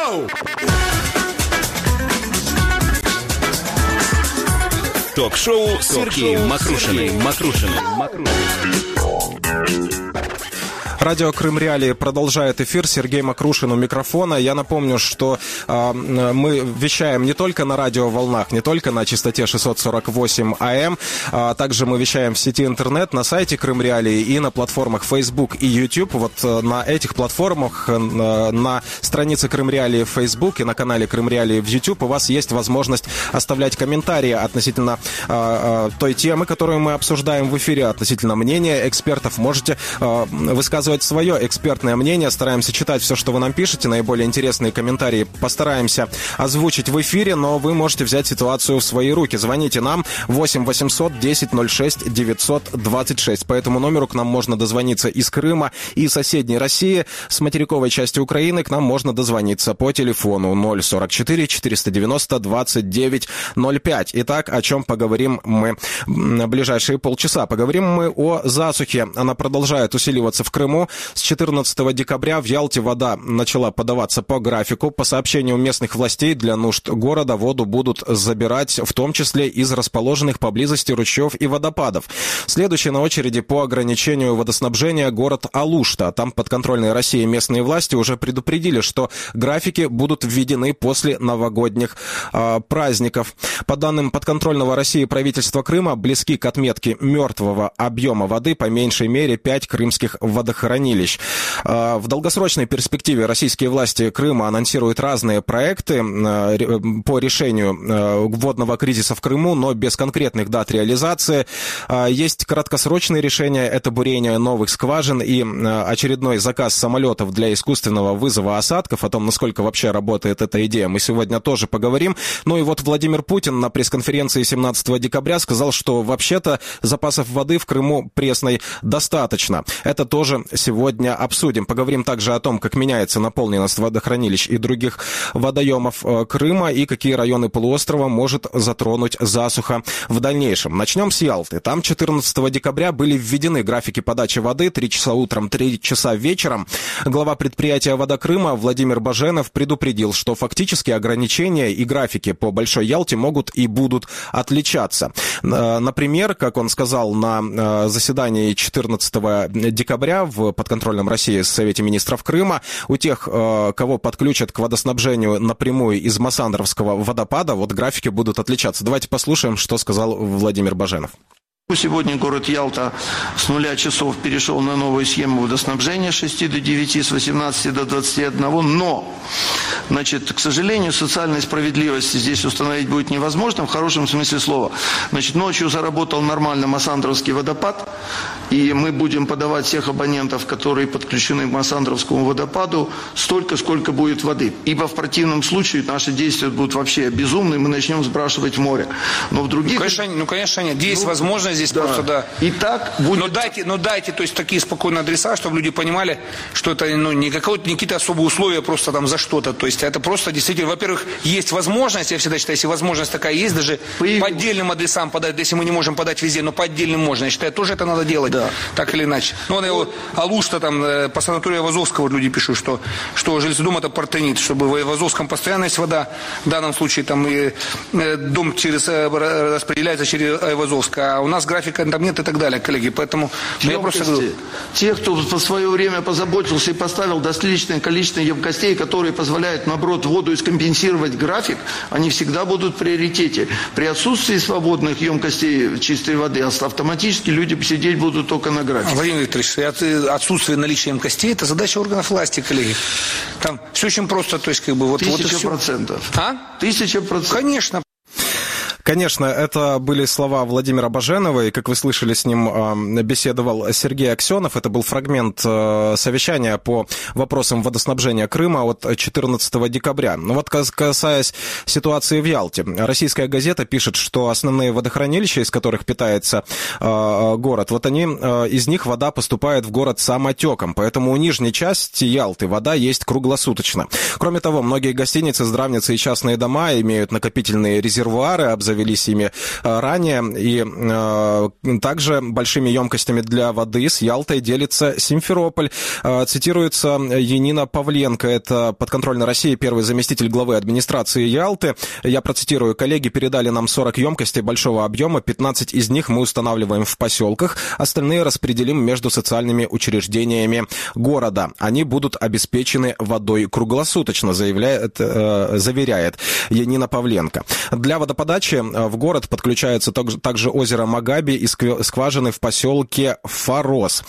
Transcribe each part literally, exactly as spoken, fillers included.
Йоу! Ток-шоу Сергея Макрушиной. Макрушиной. Радио Крым Реалии продолжает эфир. Сергей Макрушин у микрофона. Я напомню, что э, мы вещаем не только на радиоволнах, не только на частоте шестьсот сорок восемь АМ, а также мы вещаем в сети интернет, на сайте Крым Реалии и на платформах Facebook и YouTube. Вот э, на этих платформах, э, на странице Крым Реалии в Facebook и на канале Крым Реалии в YouTube у вас есть возможность оставлять комментарии относительно э, э, той темы, которую мы обсуждаем в эфире, относительно мнения экспертов. Можете э, высказывать свое экспертное мнение. Стараемся читать все, что вы нам пишете. Наиболее интересные комментарии постараемся озвучить в эфире, но вы можете взять ситуацию в свои руки. Звоните нам восемь восемьсот десять ноль шесть девятьсот двадцать шесть. По этому номеру к нам можно дозвониться из Крыма и соседней России. С материковой части Украины к нам можно дозвониться по телефону ноль сорок четыре четыреста девяносто двадцать девять ноль пять. Итак, о чем поговорим мы в ближайшие полчаса? Поговорим мы о засухе. Она продолжает усиливаться в Крыму. С четырнадцатого декабря в Ялте вода начала подаваться по графику. По сообщению местных властей, для нужд города воду будут забирать, в том числе из расположенных поблизости ручьев и водопадов. Следующий на очереди по ограничению водоснабжения город Алушта. Там подконтрольные России местные власти уже предупредили, что графики будут введены после новогодних э, праздников. По данным подконтрольного России правительства Крыма, близки к отметке мертвого объема воды по меньшей мере пять крымских водохранилищ. В долгосрочной перспективе российские власти Крыма анонсируют разные проекты по решению водного кризиса в Крыму, но без конкретных дат реализации. Есть краткосрочные решения, это бурение новых скважин и очередной заказ самолетов для искусственного вызова осадков. О том, насколько вообще работает эта идея, мы сегодня тоже поговорим. Ну и вот Владимир Путин на пресс-конференции семнадцатого декабря сказал, что вообще-то запасов воды в Крыму пресной достаточно. Это тоже сегодня обсудим. Поговорим также о том, как меняется наполненность водохранилищ и других водоемов Крыма и какие районы полуострова может затронуть засуха в дальнейшем. Начнем с Ялты. Там четырнадцатого декабря были введены графики подачи воды: три часа утром, три часа вечером. Глава предприятия «Вода Крыма» Владимир Баженов предупредил, что фактически ограничения и графики по Большой Ялте могут и будут отличаться. Например, как он сказал на заседании четырнадцатого декабря в подконтрольном России Совете министров Крыма, у тех, кого подключат к водоснабжению напрямую из Массандровского водопада, вот графики будут отличаться. Давайте послушаем, что сказал Владимир Баженов. Сегодня город Ялта с нуля часов перешел на новую схему водоснабжения с шести до девяти, с восемнадцати до двадцати одного, но, значит, к сожалению, социальной справедливости здесь установить будет невозможно, в хорошем смысле слова. Значит, ночью заработал нормально Массандровский водопад, и мы будем подавать всех абонентов, которые подключены к Массандровскому водопаду, столько, сколько будет воды. Ибо в противном случае наши действия будут вообще безумны, мы начнем сбрасывать в море. Но в других... Ну, конечно, ну, конечно нет. Есть ну, возможность здесь да. просто, да. И так будет... Но дайте, но дайте, то есть, такие спокойные адреса, чтобы люди понимали, что это ну, не, какое-то, не какие-то особые условия просто там за что-то. То есть, это просто действительно, во-первых, есть возможность, я всегда считаю, если возможность такая есть, даже Появилось. по отдельным адресам подать, если мы не можем подать везде, но по отдельным можно. Я считаю, тоже это надо делать, да. так или иначе. Ну, он его, Алушта, там, по санаторию Айвазовского люди пишут, что, что жилец-дом это партенит, чтобы в Айвазовском постоянно есть вода, в данном случае там и, э, дом через, э, распределяется через Айвазовск, а у нас графика там нет и так далее, коллеги, поэтому я просто говорю. Те, кто в свое время позаботился и поставил достаточное количество емкостей, которые позволяют, наоборот, воду скомпенсировать график, они всегда будут в приоритете. При отсутствии свободных емкостей чистой воды автоматически люди сидеть будут только на графике. Владимир Викторович, отсутствие наличия емкостей – это задача органов власти, коллеги. Там все очень просто, то есть как бы вот... Тысяча вот процентов. А? Тысяча процентов. Конечно. Конечно, это были слова Владимира Баженова, и, как вы слышали, с ним э, беседовал Сергей Аксенов. Это был фрагмент э, совещания по вопросам водоснабжения Крыма от четырнадцатого декабря. Но вот касаясь ситуации в Ялте, российская газета пишет, что основные водохранилища, из которых питается э, город, вот они, э, из них вода поступает в город самотеком, поэтому у нижней части Ялты вода есть круглосуточно. Кроме того, многие гостиницы, здравницы и частные дома имеют накопительные резервуары, обзаведенные обзавелись ими ранее. И также большими емкостями для воды с Ялтой делится Симферополь. Цитируется Янина Павленко, это подконтрольной России первый заместитель главы администрации Ялты. Я процитирую: коллеги передали нам сорок емкостей большого объема, пятнадцать из них мы устанавливаем в поселках, остальные распределим между социальными учреждениями города. Они будут обеспечены водой круглосуточно, заявляет, э, заверяет Янина Павленко. Для водоподачи в город подключается также озеро Магаби и скважины в поселке Фарос.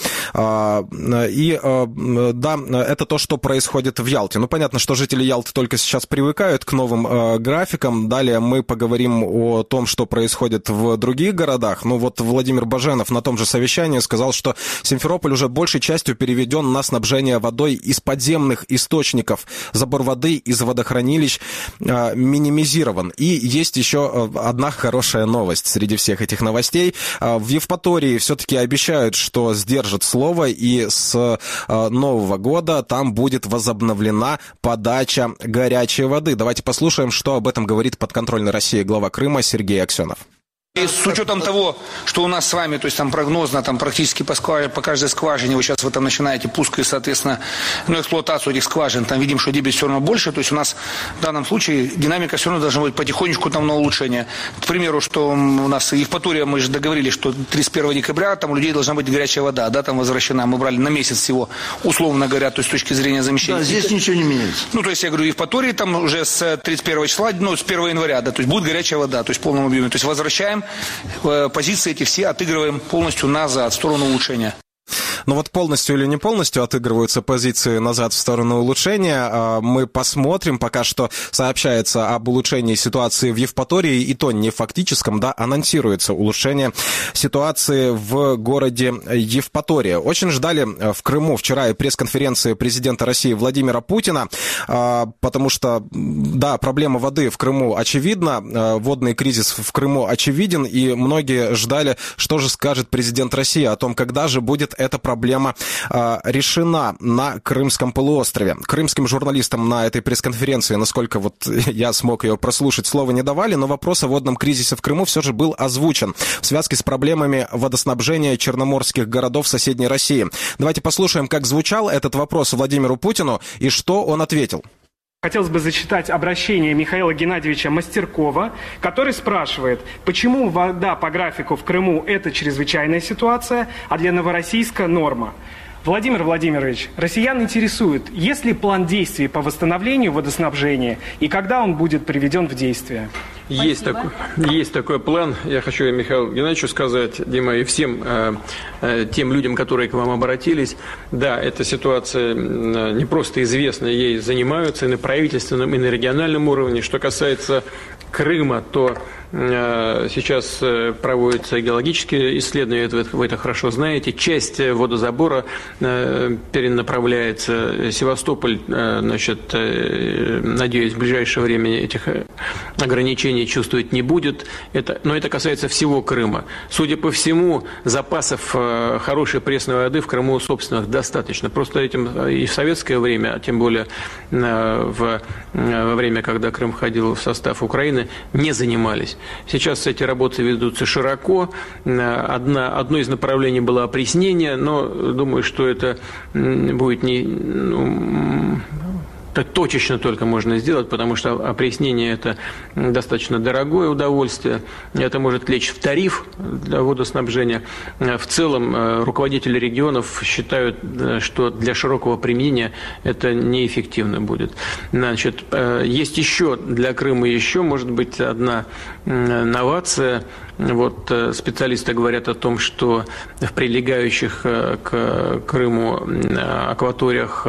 И да, это то, что происходит в Ялте. Ну, понятно, что жители Ялты только сейчас привыкают к новым графикам. Далее мы поговорим о том, что происходит в других городах. Ну, вот Владимир Баженов на том же совещании сказал, что Симферополь уже большей частью переведен на снабжение водой из подземных источников. Забор воды из водохранилищ э, минимизирован. И есть еще одна хорошая новость среди всех этих новостей. Э, в Евпатории все-таки обещают, что сдержат слово, и с э, нового года там будет возобновлена подача горячей воды. Давайте послушаем, что об этом говорит подконтрольной России глава Крыма Сергей Аксенов. И с учетом того, что у нас с вами, то есть там прогнозно, там практически по, скваж... по каждой скважине, вы сейчас вы там начинаете пуск и, соответственно, ну, эксплуатацию этих скважин, там видим, что дебет все равно больше, то есть у нас в данном случае динамика все равно должна быть потихонечку там на улучшение. К примеру, что у нас Евпатория, мы же договорились, что тридцать первого декабря там у людей должна быть горячая вода, да, там возвращена, мы брали на месяц всего, условно говоря, то есть с точки зрения замещения. Да, здесь ничего не меняется. Ну, то есть я говорю, Евпатории там уже с тридцать первого числа, ну, с первого января, да, то есть будет горячая вода, то есть в полном объеме, то есть возвращаем позиции эти все, отыгрываем полностью назад, в сторону улучшения. Ну вот полностью или не полностью отыгрываются позиции назад в сторону улучшения. Мы посмотрим. Пока что сообщается об улучшении ситуации в Евпатории, и то не фактическом, да, анонсируется улучшение ситуации в городе Евпатория. Очень ждали в Крыму вчера и пресс-конференции президента России Владимира Путина, потому что, да, проблема воды в Крыму очевидна, водный кризис в Крыму очевиден, и многие ждали, что же скажет президент России о том, когда же будет эта проблема проблема э, решена на Крымском полуострове. Крымским журналистам на этой пресс-конференции, насколько вот я смог ее прослушать, слова не давали, но вопрос о водном кризисе в Крыму все же был озвучен в связке с проблемами водоснабжения черноморских городов соседней России. Давайте послушаем, как звучал этот вопрос Владимиру Путину и что он ответил. Хотелось бы зачитать обращение Михаила Геннадьевича Мастеркова, который спрашивает, почему вода по графику в Крыму – это чрезвычайная ситуация, а для Новороссийска – норма. Владимир Владимирович, россиян интересует, есть ли план действий по восстановлению водоснабжения и когда он будет приведен в действие? Есть такой, есть такой план. Я хочу Михаилу Геннадьевичу сказать, Дима, и всем э, э, тем людям, которые к вам обратились. Да, эта ситуация не просто известна, ей занимаются и на правительственном, и на региональном уровне. Что касается Крыма, то э, сейчас проводятся геологические исследования, это, вы это хорошо знаете. Часть водозабора э, перенаправляется. Севастополь, э, значит, э, надеюсь, в ближайшее время этих ограничений чувствовать не будет. Это, но это касается всего Крыма. Судя по всему, запасов э, хорошей пресной воды в Крыму собственных достаточно. Просто этим и в советское время, а тем более э, в, э, во время, когда Крым входил в состав Украины, не занимались. Сейчас эти работы ведутся широко. Одна, одно из направлений было опреснение, но думаю, что это будет не... Ну, так точечно только можно сделать, потому что опреснение – это достаточно дорогое удовольствие. Это может лечь в тариф для водоснабжения. В целом, руководители регионов считают, что для широкого применения это неэффективно будет. Значит, есть еще для Крыма еще, может быть, одна новация. Вот специалисты говорят о том, что в прилегающих к Крыму акваториях,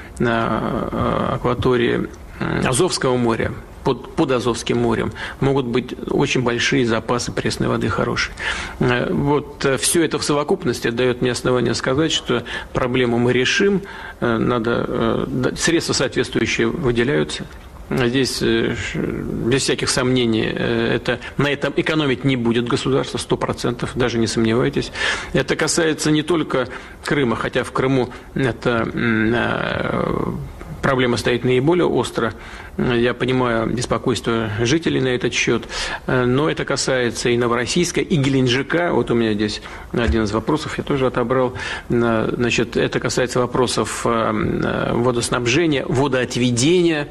на акватории Азовского моря, под, под Азовским морем, могут быть очень большие запасы пресной воды хорошие. Вот все это в совокупности дает мне основание сказать, что проблему мы решим, надо, средства соответствующие выделяются. Здесь без всяких сомнений это, на этом экономить не будет государство, сто процентов, даже не сомневайтесь. Это касается не только Крыма, хотя в Крыму это проблема стоит наиболее остро. Я понимаю беспокойство жителей на этот счет, но это касается и Новороссийска, и Геленджика. Вот у меня здесь один из вопросов, я тоже отобрал. Значит, это касается вопросов водоснабжения, водоотведения.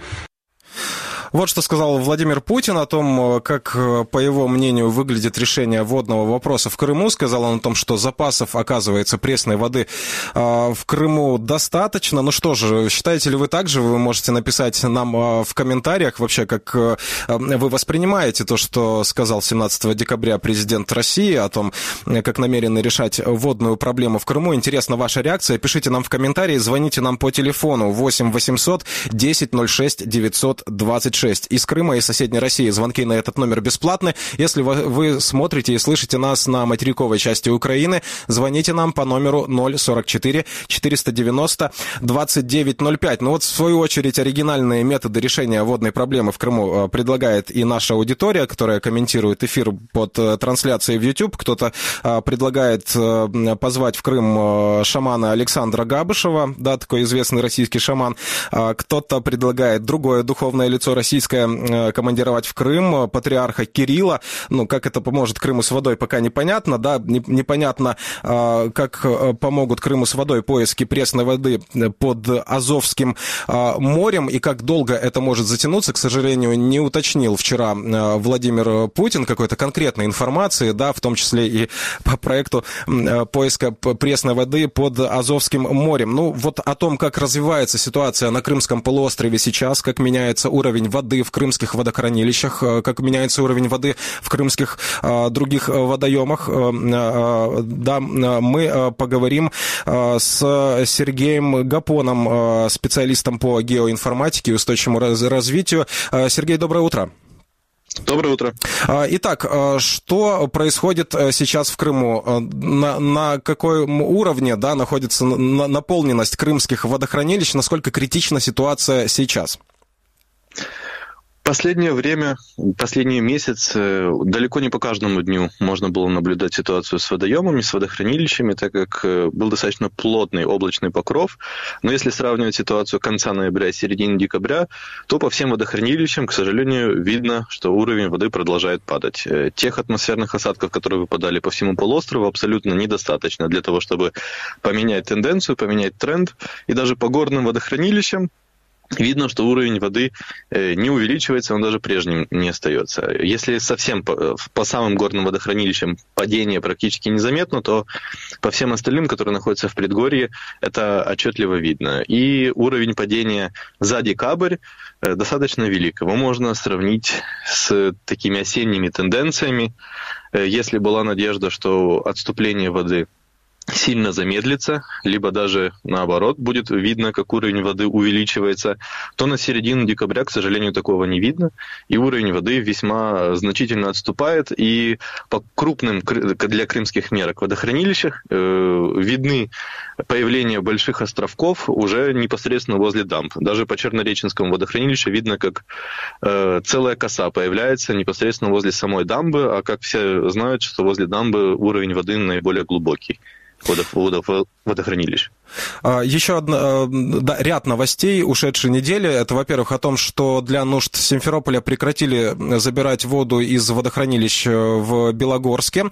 Вот что сказал Владимир Путин о том, как, по его мнению, выглядит решение водного вопроса в Крыму. Сказал он о том, что запасов, оказывается, пресной воды в Крыму достаточно. Ну что же, считаете ли вы так же? Вы можете написать нам в комментариях вообще, как вы воспринимаете то, что сказал семнадцатого декабря президент России о том, как намерены решать водную проблему в Крыму. Интересна ваша реакция. Пишите нам в комментарии, звоните нам по телефону восемь восемьсот десять ноль шесть девятьсот двадцать шесть. Из Крыма и соседней России. Звонки на этот номер бесплатны. Если вы смотрите и слышите нас на материковой части Украины, звоните нам по номеру ноль сорок четыре четыреста девяносто двадцать девять ноль пять. Ну вот, в свою очередь, оригинальные методы решения водной проблемы в Крыму предлагает и наша аудитория, которая комментирует эфир под трансляцией в YouTube. Кто-то предлагает позвать в Крым шамана Александра Габышева, да, такой известный российский шаман. Кто-то предлагает другое духовное лицо российское командировать в Крым, патриарха Кирилла. Ну, как это поможет Крыму с водой, пока непонятно, да, непонятно, как помогут Крыму с водой поиски пресной воды под Азовским морем и как долго это может затянуться, к сожалению, не уточнил вчера Владимир Путин какой-то конкретной информации, да, в том числе и по проекту поиска пресной воды под Азовским морем. Ну, вот о том, как развивается ситуация на Крымском полуострове сейчас, как меняется уровень воды в крымских водохранилищах, как меняется уровень воды в крымских а, других водоемах. А, да, мы поговорим а, с Сергеем Гапоном, а, специалистом по геоинформатике и устойчивому раз- развитию. А, Сергей, доброе утро. Доброе утро. Итак, что происходит сейчас в Крыму? На, на каком уровне, да, находится наполненность крымских водохранилищ? Насколько критична ситуация сейчас? Последнее время, последний месяц, далеко не по каждому дню можно было наблюдать ситуацию с водоемами, с водохранилищами, так как был достаточно плотный облачный покров. Но если сравнивать ситуацию конца ноября и середины декабря, то по всем водохранилищам, к сожалению, видно, что уровень воды продолжает падать. Тех атмосферных осадков, которые выпадали по всему полуострову, абсолютно недостаточно для того, чтобы поменять тенденцию, поменять тренд. И даже по горным водохранилищам видно, что уровень воды не увеличивается, он даже прежним не остается. Если совсем по, по самым горным водохранилищам падение практически незаметно, то по всем остальным, которые находятся в предгорье, это отчетливо видно. И уровень падения за декабрь достаточно велик. Его можно сравнить с такими осенними тенденциями. Если была надежда, что отступление воды сильно замедлится, либо даже наоборот будет видно, как уровень воды увеличивается, то на середину декабря, к сожалению, такого не видно, и уровень воды весьма значительно отступает, и по крупным для крымских мерок водохранилищах э, видны появление больших островков уже непосредственно возле дамб. Даже по Чернореченскому водохранилищу видно, как э, целая коса появляется непосредственно возле самой дамбы, а как все знают, что возле дамбы уровень воды наиболее глубокий. Водохранилищ. Еще одна, да, ряд новостей ушедшей недели. Это, во-первых, о том, что для нужд Симферополя прекратили забирать воду из водохранилищ в Белогорске.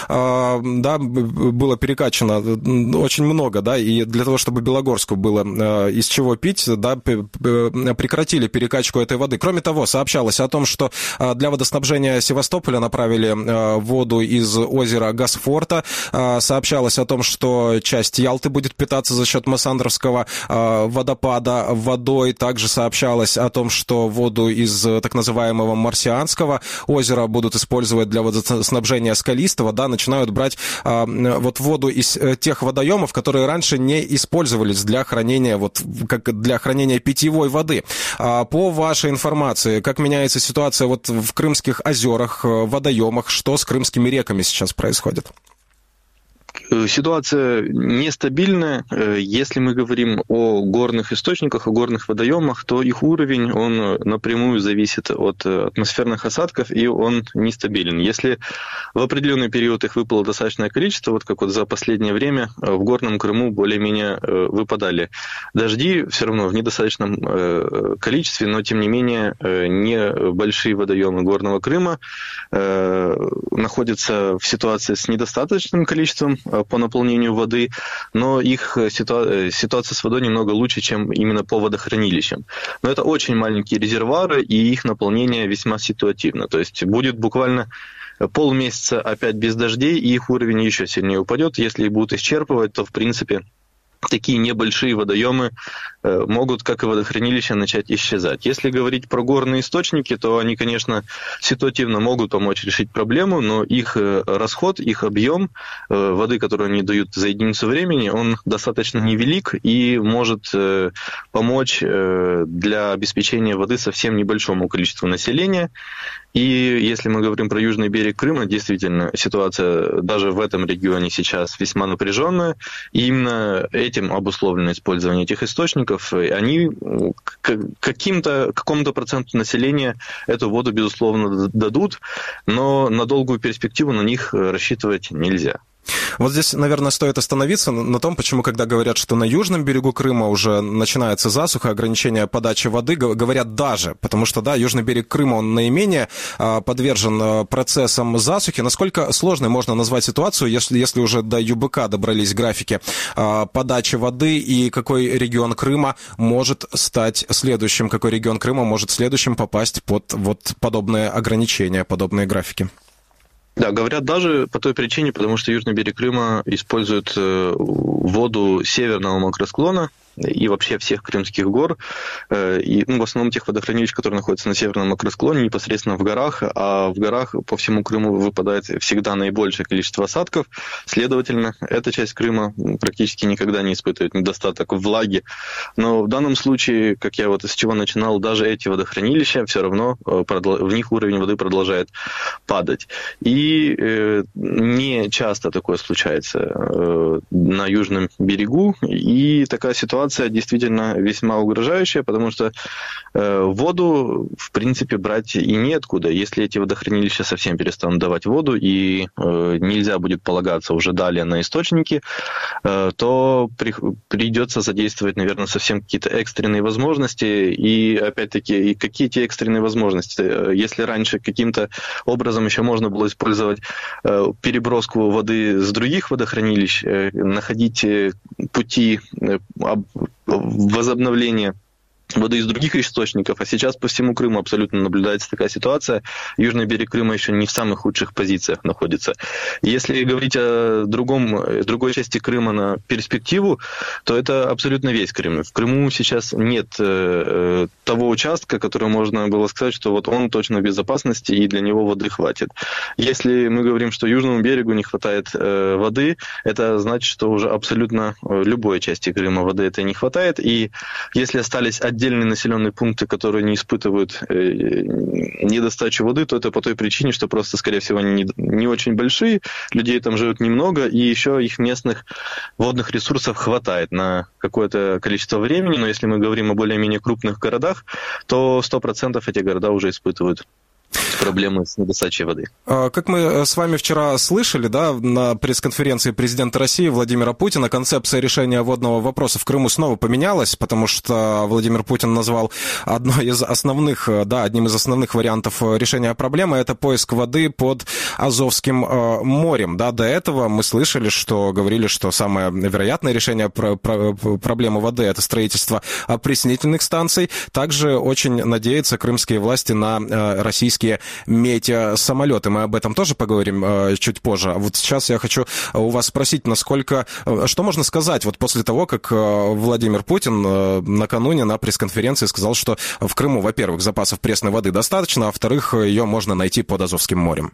Да, было перекачано очень много, да, и для того, чтобы Белогорску было из чего пить, да, прекратили перекачку этой воды. Кроме того, сообщалось о том, что для водоснабжения Севастополя направили воду из озера Гасфорта. Сообщалось о том, что часть Ялты будет питаться за счет Массандровского э, водопада водой. Также сообщалось о том, что воду из так называемого Марсианского озера будут использовать для водоснабжения Скалистого. Да, начинают брать э, вот воду из э, тех водоемов, которые раньше не использовались для хранения, вот, как для хранения питьевой воды. А по вашей информации, как меняется ситуация вот в крымских озерах, водоемах, что с крымскими реками сейчас происходит? Ситуация нестабильная. Если мы говорим о горных источниках, о горных водоемах, то их уровень, он напрямую зависит от атмосферных осадков, и он нестабилен. Если в определенный период их выпало достаточное количество, вот как вот за последнее время в Горном Крыму более-менее выпадали дожди, все равно в недостаточном количестве, но тем не менее небольшие водоемы Горного Крыма находятся в ситуации с недостаточным количеством по наполнению воды, но их ситуа- ситуация с водой немного лучше, чем именно по водохранилищам. Но это очень маленькие резервуары, и их наполнение весьма ситуативно. То есть будет буквально полмесяца опять без дождей, и их уровень еще сильнее упадет. Если их будут исчерпывать, то, в принципе, такие небольшие водоемы могут, как и водохранилища, начать исчезать. Если говорить про горные источники, то они, конечно, ситуативно могут помочь решить проблему, но их расход, их объем воды, которую они дают за единицу времени, он достаточно невелик и может помочь для обеспечения воды совсем небольшому количеству населения. И если мы говорим про южный берег Крыма, действительно, ситуация даже в этом регионе сейчас весьма напряженная. И именно этим обусловлено использование этих источников. Они каким-то, какому-то проценту населения эту воду, безусловно, дадут, но на долгую перспективу на них рассчитывать нельзя. Вот здесь, наверное, стоит остановиться на том, почему, когда говорят, что на южном берегу Крыма уже начинается засуха, ограничение подачи воды, говорят даже, потому что, да, южный берег Крыма, он наименее подвержен процессам засухи. Насколько сложной можно назвать ситуацию, если, если уже до ЮБК добрались графики подачи воды, и какой регион Крыма может стать следующим, какой регион Крыма может следующим попасть под вот подобные ограничения, подобные графики? Да, говорят даже по той причине, потому что южный берег Крыма использует воду северного макросклона и вообще всех крымских гор, и ну, в основном тех водохранилищ, которые находятся на северном макросклоне, непосредственно в горах, а в горах по всему Крыму выпадает всегда наибольшее количество осадков, следовательно, эта часть Крыма практически никогда не испытывает недостаток влаги. Но в данном случае, как я вот с чего начинал, даже эти водохранилища, все равно в них уровень воды продолжает падать. И э, не часто такое случается э, на южном берегу, и такая ситуация действительно весьма угрожающая, потому что э, воду, в принципе, брать и неоткуда. Если эти водохранилища совсем перестанут давать воду, и э, нельзя будет полагаться уже далее на источники, э, то при, придется задействовать, наверное, совсем какие-то экстренные возможности. И, опять-таки, и какие эти экстренные возможности? Если раньше каким-то образом еще можно было использовать э, переброску воды с других водохранилищ, э, находить пути э, возобновления воды из других источников, а сейчас по всему Крыму абсолютно наблюдается такая ситуация. Южный берег Крыма еще не в самых худших позициях находится. Если говорить о другом, другой части Крыма на перспективу, то это абсолютно весь Крым. В Крыму сейчас нет э, того участка, который можно было сказать, что вот он точно в безопасности и для него воды хватит. Если мы говорим, что южному берегу не хватает э, воды, это значит, что уже абсолютно любой части Крыма воды это не хватает. И если остались отдельные населенные пункты, которые не испытывают э, недостачу воды, то это по той причине, что просто, скорее всего, они не, не очень большие, людей там живет немного, и еще их местных водных ресурсов хватает на какое-то количество времени. Но если мы говорим о более-менее крупных городах, то сто процентов эти города уже испытывают проблемы с недостачей воды. Как мы с вами вчера слышали, да, на пресс-конференции президента России Владимира Путина, концепция решения водного вопроса в Крыму снова поменялась, потому что Владимир Путин назвал одной из основных, да, одним из основных вариантов решения проблемы — это поиск воды под Азовским морем. Да, до этого мы слышали, что говорили, что самое вероятное решение про, про, проблемы воды — это строительство опреснительных станций. Также очень надеются крымские власти на российские метеосамолеты. Мы об этом тоже поговорим э, чуть позже. А вот сейчас я хочу у вас спросить, насколько... Э, что можно сказать вот после того, как э, Владимир Путин э, накануне на пресс-конференции сказал, что в Крыму, во-первых, запасов пресной воды достаточно, а во-вторых, ее можно найти под Азовским морем?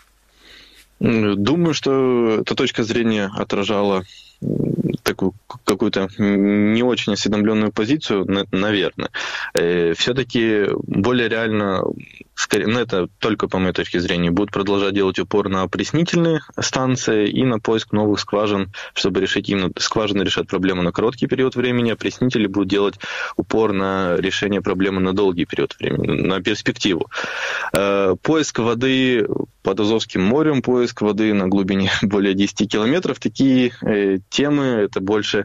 Думаю, что эта точка зрения отражала такую какую-то не очень осведомленную позицию, наверное. Все-таки более реально скорее, ну, это только по моей точке зрения, будут продолжать делать упор на опреснительные станции и на поиск новых скважин, чтобы решить именно скважины решат проблему на короткий период времени, опреснители будут делать упор на решение проблемы на долгий период времени, на перспективу. Поиск воды под Азовским морем, поиск воды на глубине более десяти километров, такие темы, это больше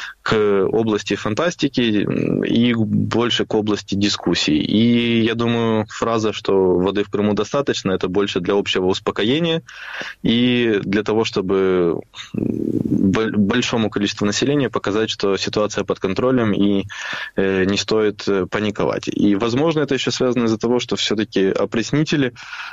к области фантастики и больше к области дискуссий. И я думаю, фраза, что воды в Крыму достаточно, это больше для общего успокоения и для того, чтобы большому количеству населения показать, что ситуация под контролем и не стоит паниковать. И, возможно, это еще связано из-за того, что все-таки опреснители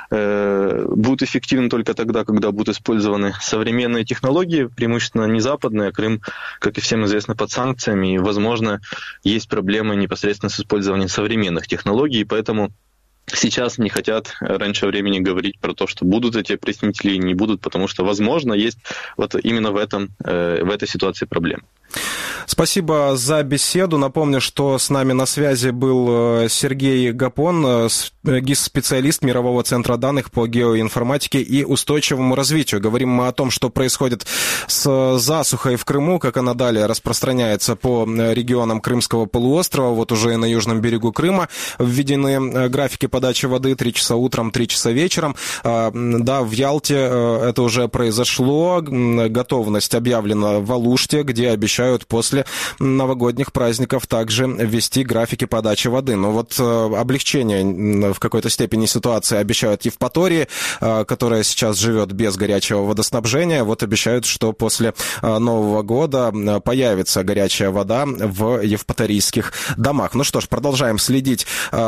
будут эффективны только тогда, когда будут использованы современные технологии, преимущественно не западные. Крым, как и всем известно, под санкциями, и, возможно, есть проблемы непосредственно с использованием современных технологий, поэтому сейчас не хотят раньше времени говорить про то, что будут эти опреснители и не будут, потому что, возможно, есть вот именно в этом, в этой ситуации проблемы. Спасибо за беседу. Напомню, что с нами на связи был Сергей Гапон, ГИС-специалист Мирового центра данных по геоинформатике и устойчивому развитию. Говорим мы о том, что происходит с засухой в Крыму, как она далее распространяется по регионам Крымского полуострова. Вот уже и на южном берегу Крыма введены графики подачи воды три часа утром, три часа вечером. Да, в Ялте это уже произошло. Готовность объявлена в Алуште, где обещают после новогодних праздников также ввести графики подачи воды. Но вот облегчение в какой-то степени ситуации обещают Евпатории, которая сейчас живет без горячего водоснабжения. Вот обещают, что после Нового года появится горячая вода в евпаторийских домах. Ну что ж, продолжаем следить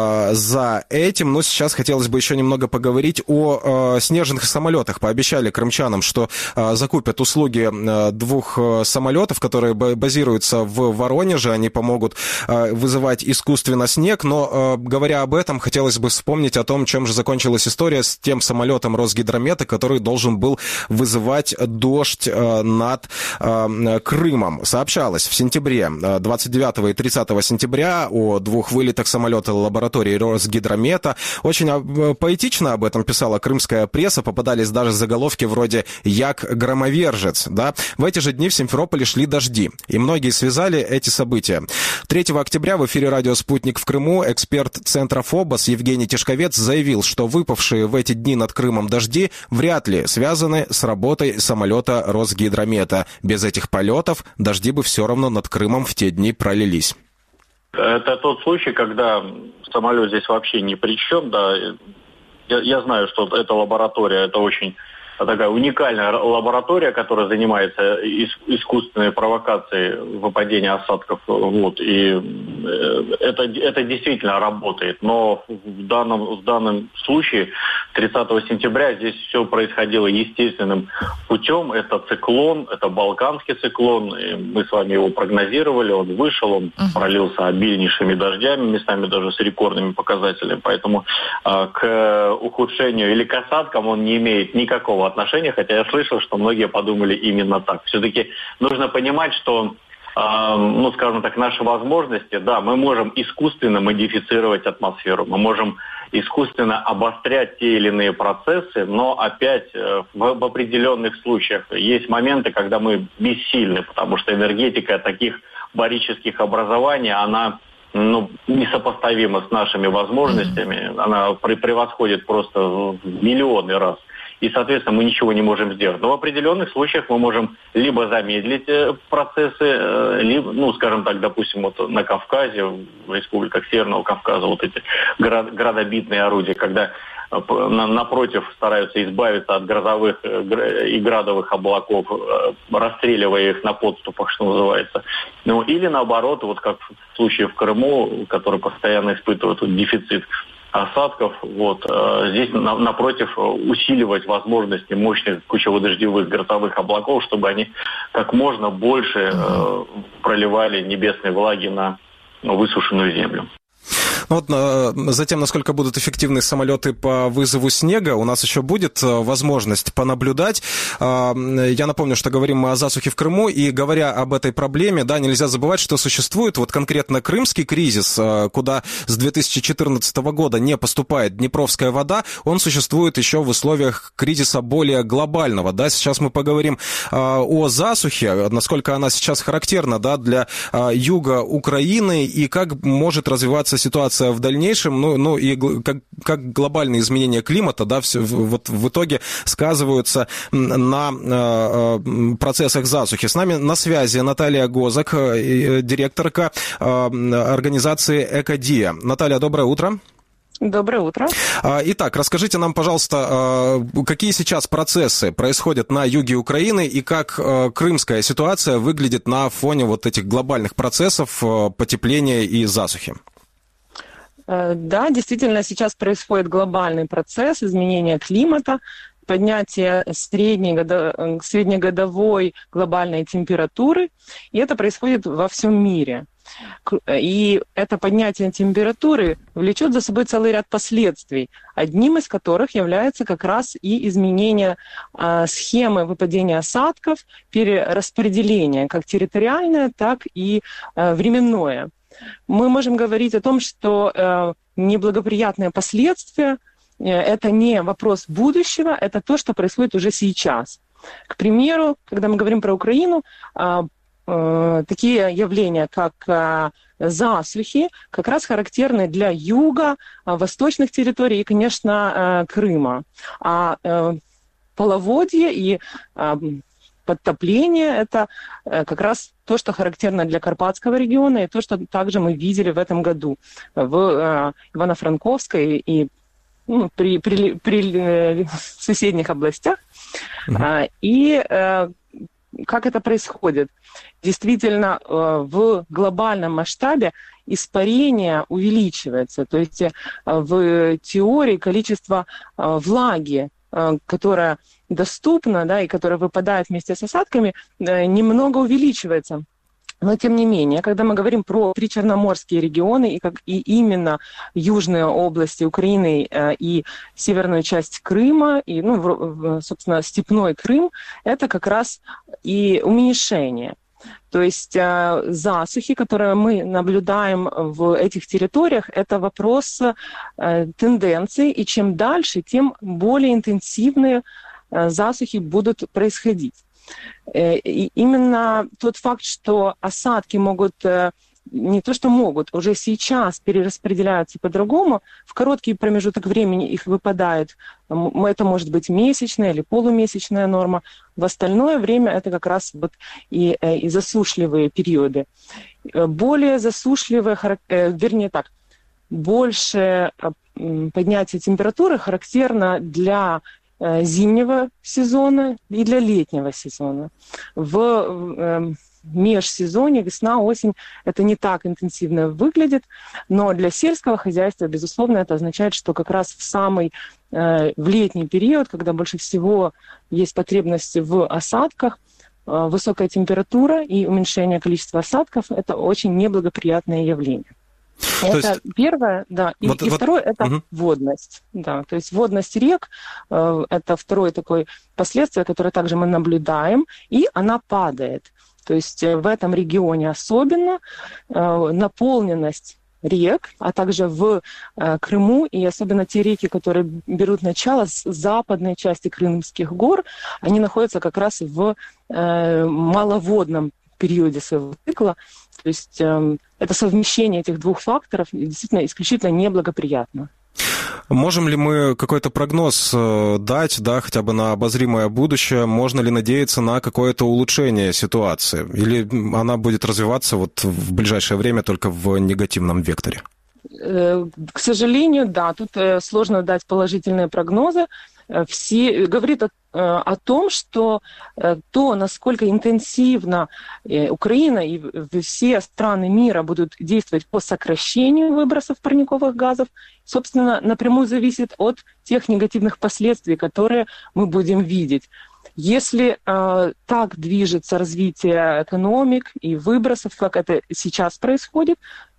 за этим. Но сейчас хотелось бы еще немного поговорить о снежных самолетах. Пообещали крымчанам, что закупят услуги двух самолетов, которые базируются в Воронеже, они помогут э, вызывать искусственно снег, но, э, говоря об этом, хотелось бы вспомнить о том, чем же закончилась история с тем самолетом Росгидромета, который должен был вызывать дождь э, над э, Крымом. Сообщалось в сентябре, двадцать девятого и тридцатого сентября, о двух вылетах самолета лаборатории Росгидромета. Очень э, поэтично об этом писала крымская пресса, попадались даже заголовки вроде «Як громовержец». Да? В эти же дни в Симферополе шли дожди, и многие связали эти события. третьего октября в эфире радио «Спутник» в Крыму эксперт Центра ФОБОС Евгений Тишковец заявил, что выпавшие в эти дни над Крымом дожди вряд ли связаны с работой самолета Росгидромета. Без этих полетов дожди бы все равно над Крымом в те дни пролились. Это тот случай, когда самолет здесь вообще ни при чем. Да. Я, я знаю, что эта лаборатория, это очень такая уникальная лаборатория, которая занимается искусственной провокацией выпадения осадков. Вот, и это, это действительно работает. Но в данном, в данном случае тридцатого сентября здесь все происходило естественным путем. Это циклон, это балканский циклон. И мы с вами его прогнозировали. Он вышел, он uh-huh. пролился обильнейшими дождями, местами даже с рекордными показателями. Поэтому а, к ухудшению или к осадкам он не имеет никакого отношения, хотя я слышал, что многие подумали именно так. Все-таки нужно понимать, что, э, ну, скажем так, наши возможности, да, мы можем искусственно модифицировать атмосферу, мы можем искусственно обострять те или иные процессы, но опять э, в, в определенных случаях есть моменты, когда мы бессильны, потому что энергетика таких барических образований, она ну, несопоставима с нашими возможностями, она превосходит просто в миллионы раз. И, соответственно, мы ничего не можем сделать. Но в определенных случаях мы можем либо замедлить процессы, либо, ну, скажем так, допустим, вот на Кавказе, в республиках Северного Кавказа, вот эти град, градобитные орудия, когда напротив стараются избавиться от грозовых и градовых облаков, расстреливая их на подступах, что называется. Ну, или наоборот, вот как в случае в Крыму, который постоянно испытывает вот, дефицит осадков, вот, здесь на, напротив усиливать возможности мощных кучево-дождевых грозовых облаков, чтобы они как можно больше э, проливали небесной влаги на высушенную землю. Ну вот затем, насколько будут эффективны самолеты по вызову снега, у нас еще будет возможность понаблюдать. Я напомню, что говорим мы о засухе в Крыму, и говоря об этой проблеме, да, нельзя забывать, что существует вот конкретно крымский кризис, куда с две тысячи четырнадцатого года не поступает днепровская вода, он существует еще в условиях кризиса более глобального, да. Сейчас мы поговорим о засухе, насколько она сейчас характерна, да, для юга Украины, и как может развиваться ситуация в дальнейшем, ну, ну и как, как глобальные изменения климата, да, все, вот в итоге сказываются на э, процессах засухи. С нами на связи Наталья Гозак, э, директорка э, организации «Экодия». Наталья, доброе утро. Доброе утро. Итак, расскажите нам, пожалуйста, какие сейчас процессы происходят на юге Украины и как крымская ситуация выглядит на фоне вот этих глобальных процессов потепления и засухи? Да, действительно, сейчас происходит глобальный процесс изменения климата, поднятие среднегодо... среднегодовой глобальной температуры, и это происходит во всем мире. И это поднятие температуры влечет за собой целый ряд последствий, одним из которых является как раз и изменение э, схемы выпадения осадков, перераспределение как территориальное, так и э, временное. Мы можем говорить о том, что э, неблагоприятные последствия э, это не вопрос будущего, это то, что происходит уже сейчас. К примеру, когда мы говорим про Украину, э, такие явления, как засухи, как раз характерны для юга, восточных территорий и, конечно, Крыма. А половодье и подтопление – это как раз то, что характерно для Карпатского региона, и то, что также мы видели в этом году в Ивано-Франковской и ну, при, при, при соседних областях. Mm-hmm. И как это происходит? Действительно, в глобальном масштабе испарение увеличивается. То есть в теории количество влаги, которая доступна, да, и которая выпадает вместе с осадками, немного увеличивается. Но, тем не менее, когда мы говорим про причерноморские регионы и, как, и именно южные области Украины э, и северную часть Крыма, и, ну, в, собственно, степной Крым, это как раз и уменьшение. То есть э, засухи, которые мы наблюдаем в этих территориях, это вопрос э, тенденций, и чем дальше, тем более интенсивные э, засухи будут происходить. И именно тот факт, что осадки могут, не то что могут, уже сейчас перераспределяются по-другому, в короткий промежуток времени их выпадает, это может быть месячная или полумесячная норма, в остальное время это как раз вот и, и засушливые периоды. Более засушливые, вернее так, больше поднятие температуры характерно для зимнего сезона и для летнего сезона. В э, межсезонье, весна, осень, это не так интенсивно выглядит, но для сельского хозяйства, безусловно, это означает, что как раз в самый э, в летний период, когда больше всего есть потребность в осадках, э, высокая температура и уменьшение количества осадков – это очень неблагоприятное явление. Это есть... первое, да. И, вот, и вот... второе – это угу. водность. Да. То есть водность рек э, – это второе такое последствие, которое также мы наблюдаем, и она падает. То есть э, в этом регионе особенно э, наполненность рек, а также в э, Крыму, и особенно те реки, которые берут начало с западной части Крымских гор, они находятся как раз в э, маловодном периоде своего цикла. То есть э, это совмещение этих двух факторов действительно исключительно неблагоприятно. Можем ли мы какой-то прогноз дать, да, хотя бы на обозримое будущее? Можно ли надеяться на какое-то улучшение ситуации? Или она будет развиваться вот в ближайшее время только в негативном векторе? К сожалению, да, тут сложно дать положительные прогнозы. Все, говорит о, о том, что то, насколько интенсивно Украина и все страны мира будут действовать по сокращению выбросов парниковых газов, собственно, напрямую зависит от тех негативных последствий, которые мы будем видеть. Если э, так движется развитие экономик и выбросов, как это сейчас происходит,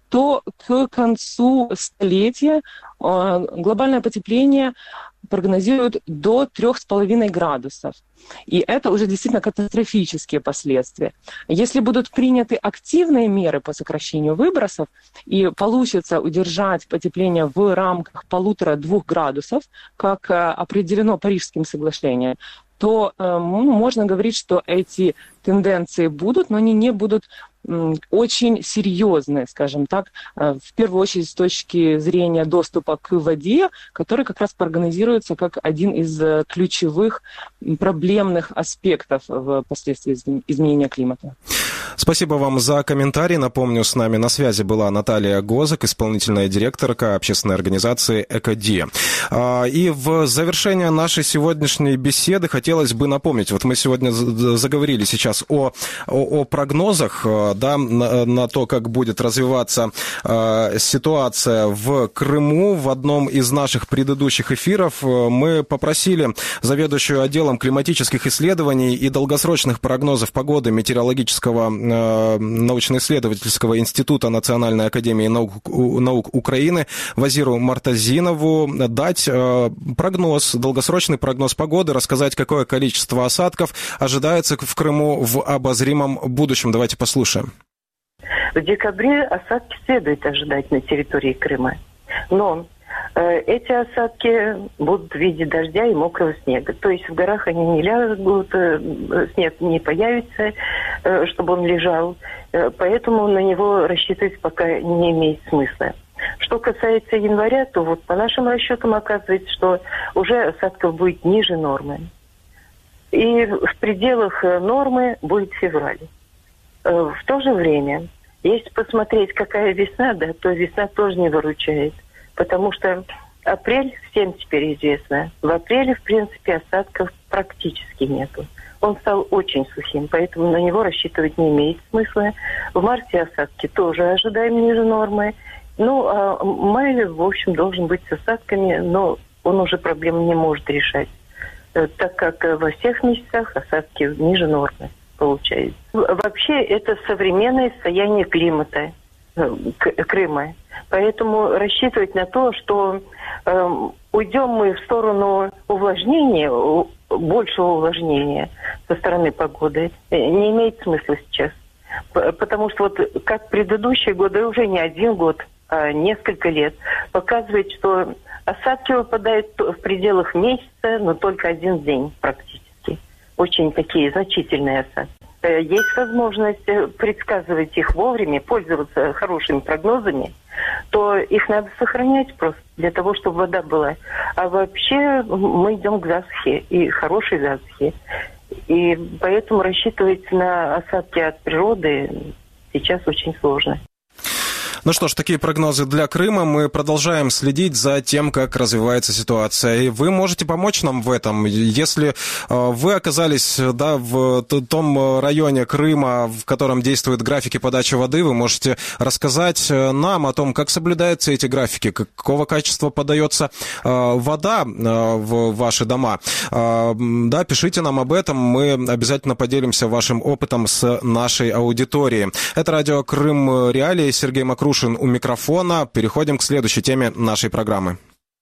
то к концу столетия глобальное потепление прогнозируют до трех с половиной градусов. И это уже действительно катастрофические последствия. Если будут приняты активные меры по сокращению выбросов и получится удержать потепление в рамках полутора-двух градусов, как определено Парижским соглашением, то э, можно говорить, что эти тенденции будут, но они не будут э, очень серьезные, скажем так, э, в первую очередь с точки зрения доступа к воде, который как раз прогнозируется как один из э, ключевых проблемных аспектов в последствии изменения климата. Спасибо вам за комментарий. Напомню, с нами на связи была Наталья Гозак, исполнительная директорка общественной организации «Экодия». И в завершение нашей сегодняшней беседы хотелось бы напомнить, вот мы сегодня заговорили сейчас о, о, о прогнозах, да, на, на то, как будет развиваться ситуация в Крыму. В одном из наших предыдущих эфиров мы попросили заведующую отделом климатических исследований и долгосрочных прогнозов погоды Метеорологического научно-исследовательского института Национальной академии наук, наук Украины Вазиру Мартазинову дать прогноз, долгосрочный прогноз погоды, рассказать, какое количество осадков ожидается в Крыму в обозримом будущем. Давайте послушаем. В декабре осадки следует ожидать на территории Крыма. Но э, эти осадки будут в виде дождя и мокрого снега. То есть в горах они не лягут, э, снег не появится, э, чтобы он лежал. Э, поэтому на него рассчитывать пока не имеет смысла. Что касается января, то вот по нашим расчетам оказывается, что уже осадков будет ниже нормы. И в пределах нормы будет февраль. Э, в то же время, если посмотреть, какая весна, да, то весна тоже не выручает. Потому что апрель всем теперь известно. В апреле, в принципе, осадков практически нету. Он стал очень сухим, поэтому на него рассчитывать не имеет смысла. В марте осадки тоже ожидаем ниже нормы. Ну, а май, в общем, должен быть с осадками, но он уже проблему не может решать, так как во всех месяцах осадки ниже нормы получаются. Вообще, это современное состояние климата Крыма. Поэтому рассчитывать на то, что э, уйдем мы в сторону увлажнения, большего увлажнения со стороны погоды, не имеет смысла сейчас. Потому что вот как предыдущие годы, уже не один год, а несколько лет, показывает, что осадки выпадают в пределах месяца, но только один день практически. Очень такие значительные осадки. Есть возможность предсказывать их вовремя, пользоваться хорошими прогнозами, то их надо сохранять просто для того, чтобы вода была. А вообще мы идем к засухе, и хорошей засухе. И поэтому рассчитывать на осадки от природы сейчас очень сложно. Ну что ж, такие прогнозы для Крыма. Мы продолжаем следить за тем, как развивается ситуация. И вы можете помочь нам в этом. Если вы оказались, да, в том районе Крыма, в котором действуют графики подачи воды, вы можете рассказать нам о том, как соблюдаются эти графики, какого качества подается вода в ваши дома. Да, пишите нам об этом. Мы обязательно поделимся вашим опытом с нашей аудиторией. Это радио Крым Реалии. Сергей Макрушин у микрофона. Переходим к следующей теме нашей программы.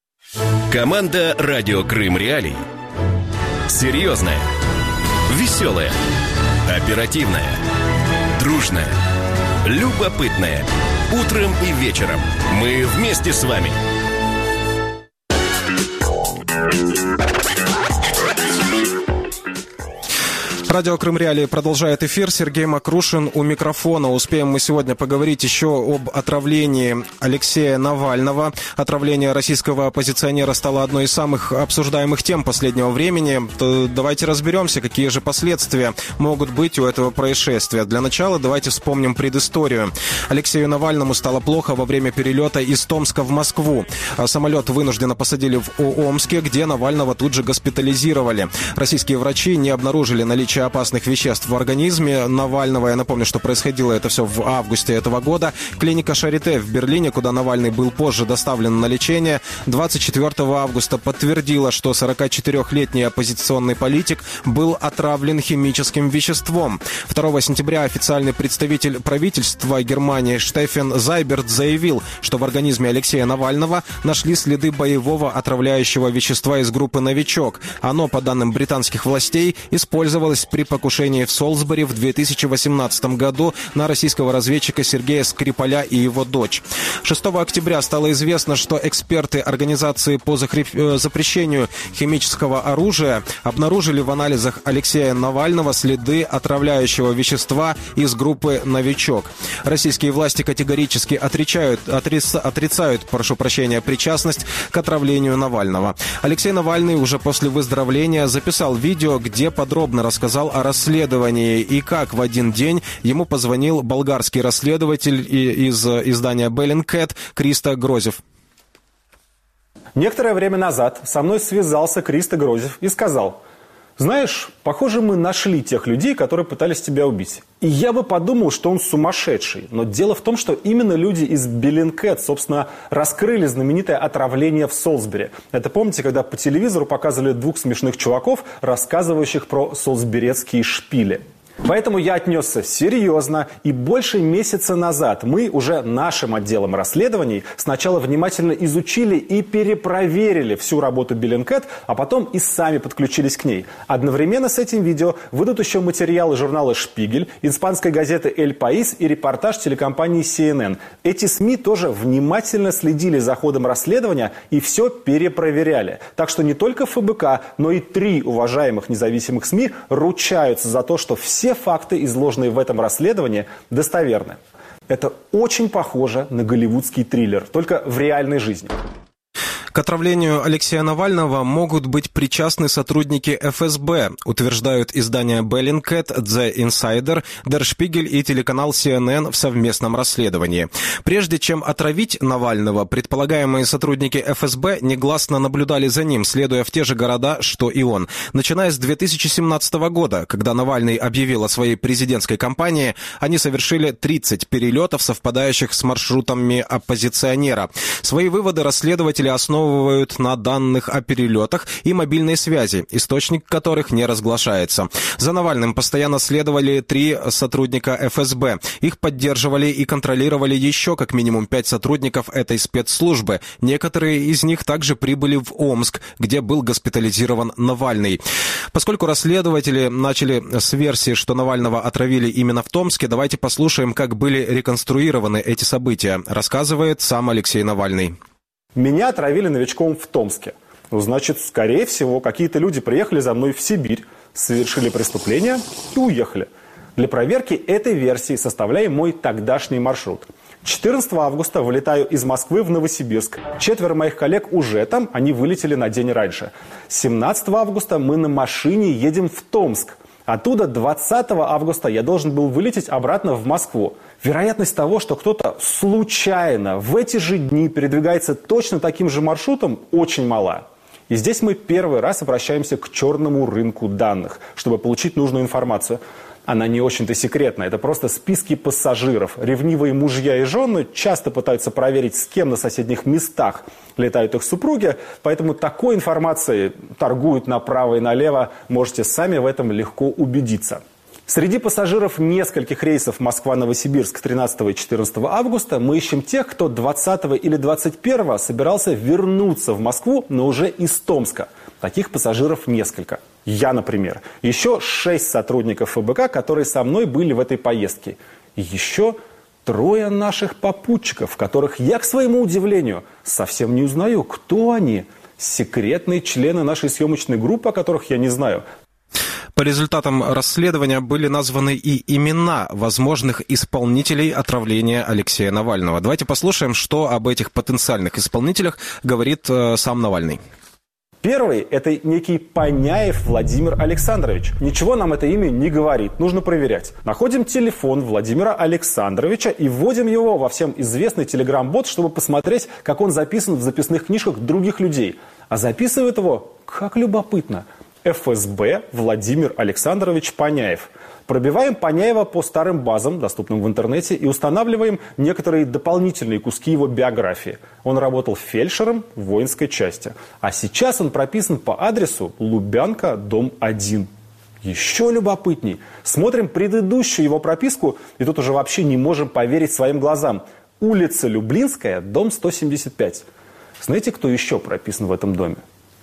Команда «Радио Крым Реалии». Серьезная, веселая, оперативная, дружная, любопытная. Утром и вечером мы вместе с вами. Радио Крым Реалии продолжает эфир. Сергей Макрушин у микрофона. Успеем мы сегодня поговорить еще об отравлении Алексея Навального. Отравление российского оппозиционера стало одной из самых обсуждаемых тем последнего времени. То давайте разберемся, какие же последствия могут быть у этого происшествия. Для начала давайте вспомним предысторию. Алексею Навальному стало плохо во время перелета из Томска в Москву. Самолет вынужденно посадили в Омске, где Навального тут же госпитализировали. Российские врачи не обнаружили наличие опасных веществ в организме Навального. Я напомню, что происходило это все в августе этого года. Клиника Шарите в Берлине, куда Навальный был позже доставлен на лечение, двадцать четвёртого августа подтвердила, что сорокачетырёхлетний оппозиционный политик был отравлен химическим веществом. второго сентября официальный представитель правительства Германии Штефан Зайберт заявил, что в организме Алексея Навального нашли следы боевого отравляющего вещества из группы «Новичок». Оно, по данным британских властей, использовалось при покушении в Солсбери в две тысячи восемнадцатом году на российского разведчика Сергея Скрипаля и его дочь. шестого октября стало известно, что эксперты Организации по запрещению химического оружия обнаружили в анализах Алексея Навального следы отравляющего вещества из группы «Новичок». Российские власти категорически отрицают, отриц, отрицают, прошу прощения, причастность к отравлению Навального. Алексей Навальный уже после выздоровления записал видео, где подробно рассказал о расследовании и как в один день ему позвонил болгарский расследователь из издания Bellingcat Кристо Грозев. Некоторое время назад со мной связался Кристо Грозев и сказал: знаешь, похоже, мы нашли тех людей, которые пытались тебя убить. И я бы подумал, что он сумасшедший. Но дело в том, что именно люди из Bellingcat, собственно, раскрыли знаменитое отравление в Солсбери. Это помните, когда по телевизору показывали двух смешных чуваков, рассказывающих про солсберецкие шпили? Поэтому я отнесся серьезно, и больше месяца назад мы уже нашим отделом расследований сначала внимательно изучили и перепроверили всю работу Bellingcat, а потом и сами подключились к ней. Одновременно с этим видео выйдут еще материалы журнала «Шпигель», испанской газеты «Эль Паис» и репортаж телекомпании си эн эн. Эти СМИ тоже внимательно следили за ходом расследования и все перепроверяли. Так что не только эф бэ ка, но и три уважаемых независимых СМИ ручаются за то, что все Все факты, изложенные в этом расследовании, достоверны. Это очень похоже на голливудский триллер, только в реальной жизни. К отравлению Алексея Навального могут быть причастны сотрудники эф эс бэ, утверждают издания Bellingcat, The Insider, Der Spiegel и телеканал си эн эн в совместном расследовании. Прежде чем отравить Навального, предполагаемые сотрудники эф эс бэ негласно наблюдали за ним, следуя в те же города, что и он. Начиная с две тысячи семнадцатого года, когда Навальный объявил о своей президентской кампании, они совершили тридцать перелетов, совпадающих с маршрутами оппозиционера. Свои выводы расследователи основывают на данных о перелетах и мобильной связи, источник которых не разглашается. За Навальным постоянно следовали три сотрудника эф эс бэ. Их поддерживали и контролировали еще как минимум пять сотрудников этой спецслужбы. Некоторые из них также прибыли в Омск, где был госпитализирован Навальный. Поскольку расследователи начали с версии, что Навального отравили именно в Томске, давайте послушаем, как были реконструированы эти события, рассказывает сам Алексей Навальный. Меня отравили новичком в Томске. Ну, значит, скорее всего, какие-то люди приехали за мной в Сибирь, совершили преступление и уехали. Для проверки этой версии составляем мой тогдашний маршрут. четырнадцатого августа вылетаю из Москвы в Новосибирск. Четверо моих коллег уже там, они вылетели на день раньше. семнадцатого августа мы на машине едем в Томск. Оттуда двадцатого августа я должен был вылететь обратно в Москву. Вероятность того, что кто-то случайно в эти же дни передвигается точно таким же маршрутом, очень мала. И здесь мы первый раз обращаемся к черному рынку данных, чтобы получить нужную информацию. Она не очень-то секретная, это просто списки пассажиров. Ревнивые мужья и жены часто пытаются проверить, с кем на соседних местах летают их супруги, поэтому такой информацией торгуют направо и налево, можете сами в этом легко убедиться. Среди пассажиров нескольких рейсов Москва-Новосибирск тринадцатого и четырнадцатого августа мы ищем тех, кто двадцатого или двадцать первого собирался вернуться в Москву, но уже из Томска. Таких пассажиров несколько. Я, например. Еще шесть сотрудников эф бэ ка, которые со мной были в этой поездке. И еще трое наших попутчиков, которых я, к своему удивлению, совсем не узнаю. Кто они? Секретные члены нашей съемочной группы, о которых я не знаю. По результатам расследования были названы и имена возможных исполнителей отравления Алексея Навального. Давайте послушаем, что об этих потенциальных исполнителях говорит э, сам Навальный. Первый – это некий Паняев Владимир Александрович. Ничего нам это имя не говорит, нужно проверять. Находим телефон Владимира Александровича и вводим его во всем известный телеграм-бот, чтобы посмотреть, как он записан в записных книжках других людей. А записывает его, как любопытно, эф эс бэ Владимир Александрович Паняев. Пробиваем Паняева по старым базам, доступным в интернете, и устанавливаем некоторые дополнительные куски его биографии. Он работал фельдшером в воинской части. А сейчас он прописан по адресу Лубянка, дом один. Еще любопытней. Смотрим предыдущую его прописку, и тут уже вообще не можем поверить своим глазам. Улица Люблинская, дом сто семьдесят пять. Знаете, кто еще прописан в этом доме?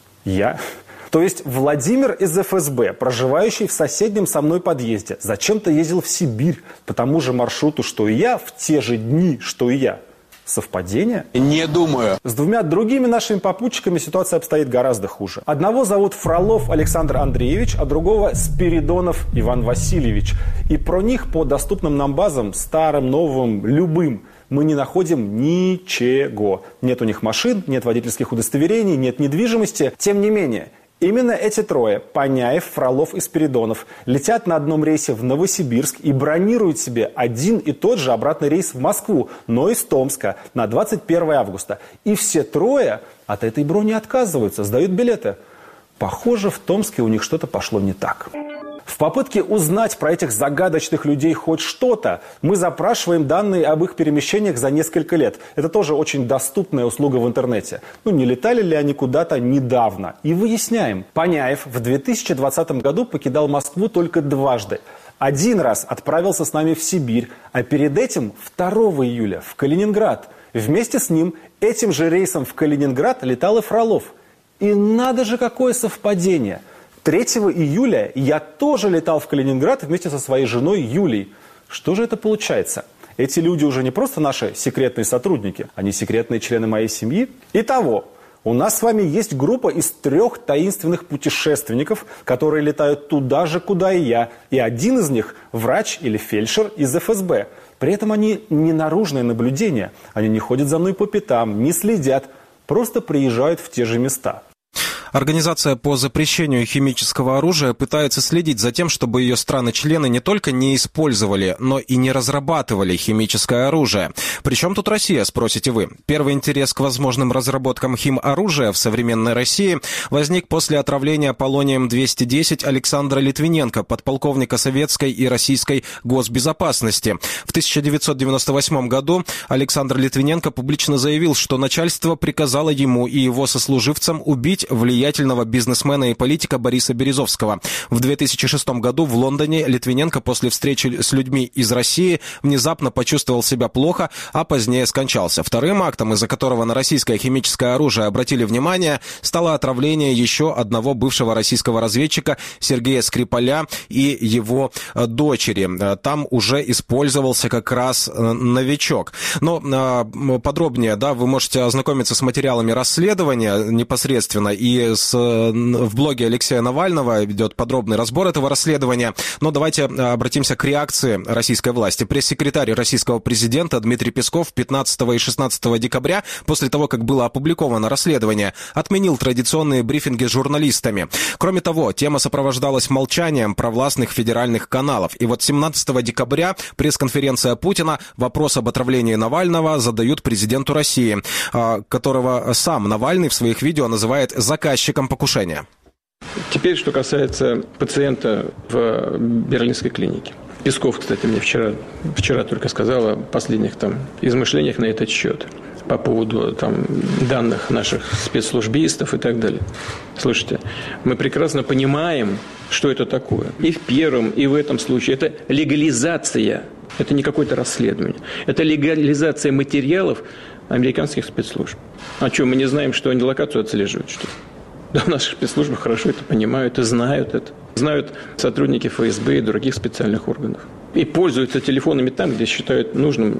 Я. То есть Владимир из эф эс бэ, проживающий в соседнем со мной подъезде, зачем-то ездил в Сибирь по тому же маршруту, что и я, в те же дни, что и я. Совпадение? Не думаю. С двумя другими нашими попутчиками ситуация обстоит гораздо хуже. Одного зовут Фролов Александр Андреевич, а другого Спиридонов Иван Васильевич. И про них по доступным нам базам, старым, новым, любым, мы не находим ничего. Нет у них машин, нет водительских удостоверений, нет недвижимости. Тем не менее, именно эти трое, Паняев, Фролов и Спиридонов, летят на одном рейсе в Новосибирск и бронируют себе один и тот же обратный рейс в Москву, но из Томска, на двадцать первое августа. И все трое от этой брони отказываются, сдают билеты. Похоже, в Томске у них что-то пошло не так. В попытке узнать про этих загадочных людей хоть что-то, мы запрашиваем данные об их перемещениях за несколько лет. Это тоже очень доступная услуга в интернете. Ну, не летали ли они куда-то недавно? И выясняем. Паняев в две тысячи двадцатом году покидал Москву только дважды. Один раз отправился с нами в Сибирь, а перед этим второго июля в Калининград. Вместе с ним этим же рейсом в Калининград летал и Фролов. И надо же, какое совпадение! третьего июля я тоже летал в Калининград вместе со своей женой Юлей. Что же это получается? Эти люди уже не просто наши секретные сотрудники, они секретные члены моей семьи. Итого, у нас с вами есть группа из трех таинственных путешественников, которые летают туда же, куда и я. И один из них врач или фельдшер из эф эс бэ. При этом они не наружное наблюдение, они не ходят за мной по пятам, не следят, просто приезжают в те же места. Организация по запрещению химического оружия пытается следить за тем, чтобы ее страны-члены не только не использовали, но и не разрабатывали химическое оружие. Причем тут Россия, спросите вы? Первый интерес к возможным разработкам химоружия в современной России возник после отравления полонием двести десять Александра Литвиненко, подполковника советской и российской госбезопасности. В тысяча девятьсот девяносто восьмом году Александр Литвиненко публично заявил, что начальство приказало ему и его сослуживцам убить влиятельного влиятельного бизнесмена и политика Бориса Березовского. В две тысячи шестом году в Лондоне Литвиненко после встречи с людьми из России внезапно почувствовал себя плохо, а позднее скончался. Вторым актом, из-за которого на российское химическое оружие обратили внимание, стало отравление еще одного бывшего российского разведчика Сергея Скрипаля и его дочери. Там уже использовался как раз новичок. Но подробнее, да, вы можете ознакомиться с материалами расследования непосредственно, и С, в блоге Алексея Навального идет подробный разбор этого расследования. Но давайте обратимся к реакции российской власти. Пресс-секретарь российского президента Дмитрий Песков пятнадцатого и шестнадцатого декабря, после того, как было опубликовано расследование, отменил традиционные брифинги с журналистами. Кроме того, тема сопровождалась молчанием провластных федеральных каналов. И вот семнадцатого декабря пресс-конференция Путина, вопрос об отравлении Навального задают президенту России, которого сам Навальный в своих видео называет заказчиком покушения. Теперь, что касается пациента в берлинской клинике. Песков, кстати, мне вчера, вчера только сказал о последних там измышлениях на этот счет по поводу там данных наших спецслужбистов и так далее. Слушайте, мы прекрасно понимаем, что это такое. И в первом, и в этом случае это легализация. Это не какое-то расследование. Это легализация материалов американских спецслужб. А что, мы не знаем, что они локацию отслеживают, что ли? Да, в наших спецслужбах хорошо это понимают и знают это. Знают сотрудники эф эс бэ и других специальных органов. И пользуются телефонами там, где считают нужным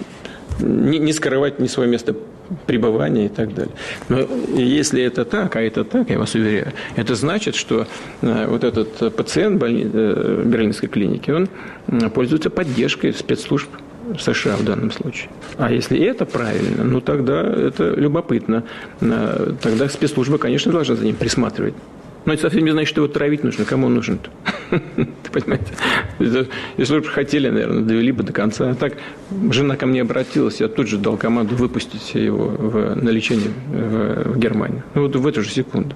не, не скрывать ни свое место пребывания и так далее. Но если это так, а это так, я вас уверяю, это значит, что вот этот пациент больни... берлинской клиники, он пользуется поддержкой спецслужб США в данном случае. А если это правильно, ну тогда это любопытно. Тогда спецслужбы, конечно, должны за ним присматривать. Но это совсем не значит, что его травить нужно. Кому он нужен-то? Ты понимаете? Если бы хотели, наверное, довели бы до конца. А так жена ко мне обратилась, я тут же дал команду выпустить его в, на лечение в, в Германию. Ну вот в эту же секунду.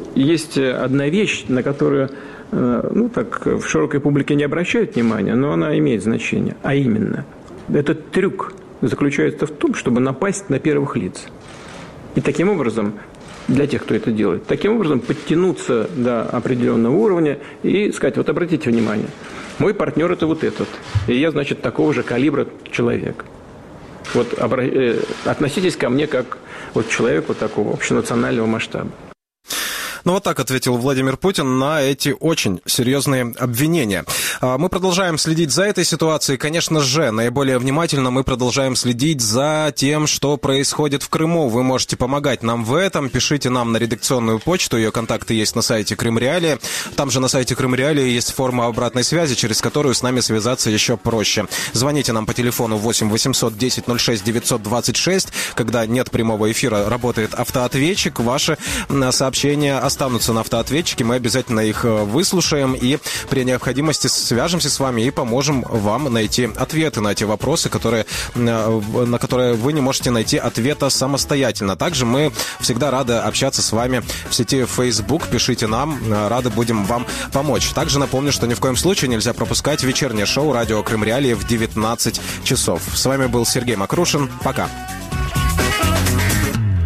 есть одна вещь, на которую, ну, так, в широкой публике не обращают внимания, но она имеет значение. А именно, этот трюк заключается в том, чтобы напасть на первых лиц. И таким образом, для тех, кто это делает, таким образом подтянуться до определенного уровня и сказать, вот обратите внимание, мой партнер это вот этот, и я, значит, такого же калибра человек. Вот обра... э, относитесь ко мне как вот человеку такого общенационального масштаба. Ну, вот так ответил Владимир Путин на эти очень серьезные обвинения. Мы продолжаем следить за этой ситуацией. Конечно же, наиболее внимательно мы продолжаем следить за тем, что происходит в Крыму. Вы можете помогать нам в этом. Пишите нам на редакционную почту. Ее контакты есть на сайте Крым Реалии. Там же на сайте Крым Реалии есть форма обратной связи, через которую с нами связаться еще проще. Звоните нам по телефону восемь восемьсот десять ноль шесть девятьсот двадцать шесть. Когда нет прямого эфира, работает автоответчик. Ваши сообщения останутся на автоответчике, мы обязательно их выслушаем и при необходимости свяжемся с вами и поможем вам найти ответы на те вопросы, которые, на которые вы не можете найти ответа самостоятельно. Также мы всегда рады общаться с вами в сети Facebook. Пишите нам, рады будем вам помочь. Также напомню, что ни в коем случае нельзя пропускать вечернее шоу «Радио Крым Реалии» в девятнадцать часов. С вами был Сергей Макрушин. Пока.